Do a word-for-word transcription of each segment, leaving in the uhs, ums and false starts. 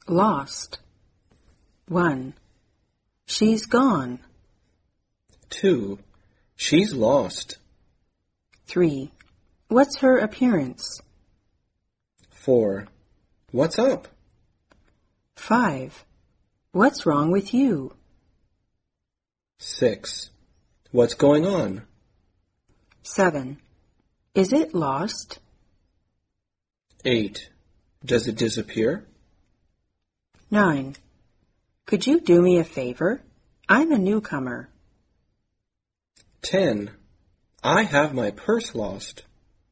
Lost. One. She's gone. Two. She's lost. Three. What's her appearance? Four. What's up? Five. What's wrong with you? Six. What's going on? Seven. Is it lost? Eight. Does it disappear? Nine. Could you do me a favor? I'm a newcomer. Ten. I have my purse lost.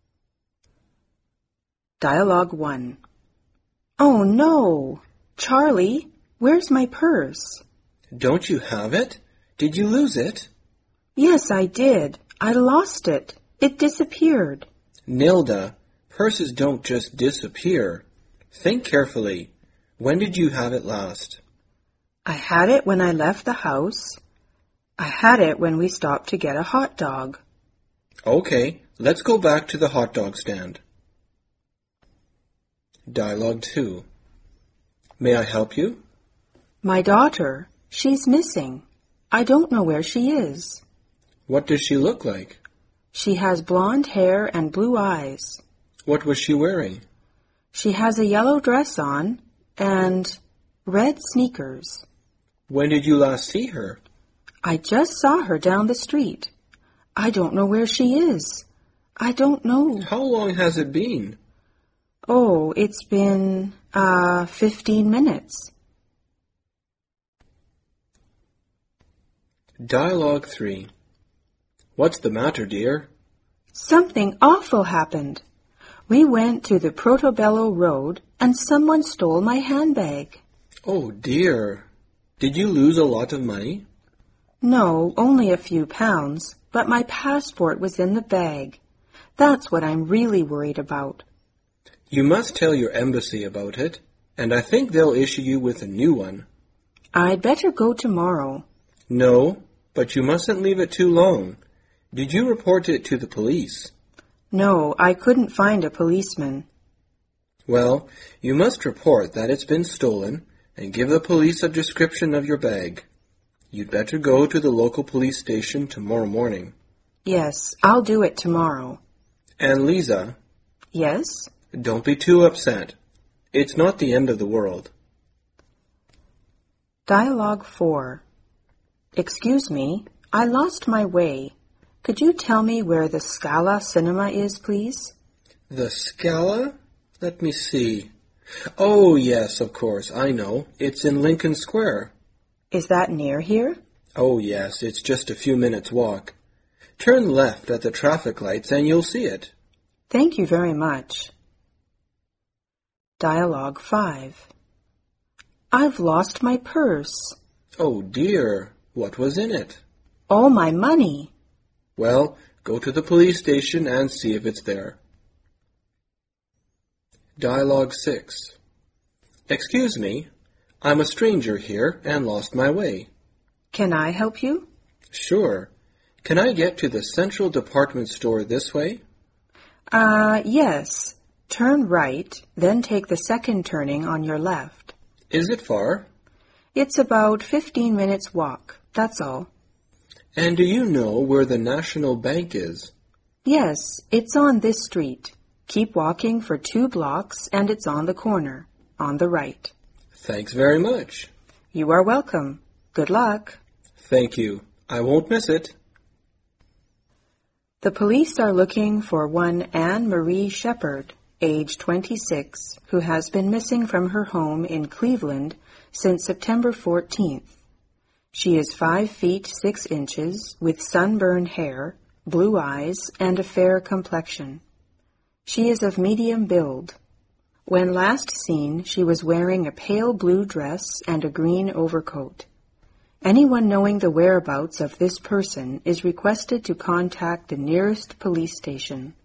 Dialogue one. Oh no! Charlie, where's my purse? Don't you have it? Did you lose it? Yes, I did. I lost it. It disappeared. Nilda, purses don't just disappear. Think carefully. When did you have it last? I had it when I left the house. I had it when we stopped to get a hot dog. Okay, let's go back to the hot dog stand. Dialogue two. May I help you? My daughter, she's missing. I don't know where she is. What does she look like? She has blonde hair and blue eyes. What was she wearing? She has a yellow dress on and red sneakers. When did you last see her? I just saw her down the street. I don't know where she is. I don't know. How long has it been? Oh, it's been, uh, fifteen minutes. Dialogue three. What's the matter, dear? Something awful happened. We went to the Portobello Road and someone stole my handbag. Oh, dear. Did you lose a lot of money? No, only a few pounds, but my passport was in the bag. That's what I'm really worried about. You must tell your embassy about it, and I think they'll issue you with a new one. I'd better go tomorrow. No, but you mustn't leave it too long. Did you report it to the police? No, I couldn't find a policeman. Well, you must report that it's been stolen and give the police a description of your bag. You'd better go to the local police station tomorrow morning. Yes, I'll do it tomorrow. And Lisa? Yes? Don't be too upset. It's not the end of the world. Dialogue four. Excuse me, I lost my way. Could you tell me where the Scala Cinema is, please? The Scala? Let me see. Oh, yes, of course, I know. It's in Lincoln Square. Is that near here? Oh, yes, it's just a few minutes' walk. Turn left at the traffic lights and you'll see it. Thank you very much. Dialogue five. I've lost my purse. Oh, dear. What was in it? All my money. Well, go to the police station and see if it's there. Dialogue six. Excuse me, I'm a stranger here and lost my way. Can I help you? Sure. Can I get to the Central Department Store this way? Uh, yes. Turn right, then take the second turning on your left. Is it far? It's about fifteen minutes walk, that's all. And do you know where the National Bank is? Yes, it's on this street. Keep walking for two blocks and it's on the corner, on the right. Thanks very much. You are welcome. Good luck. Thank you. I won't miss it. The police are looking for one Anne Marie Shepherd, age twenty-six, who has been missing from her home in Cleveland since September fourteenth. She is five feet six inches, with sunburned hair, blue eyes, and a fair complexion. She is of medium build. When last seen, she was wearing a pale blue dress and a green overcoat. Anyone knowing the whereabouts of this person is requested to contact the nearest police station.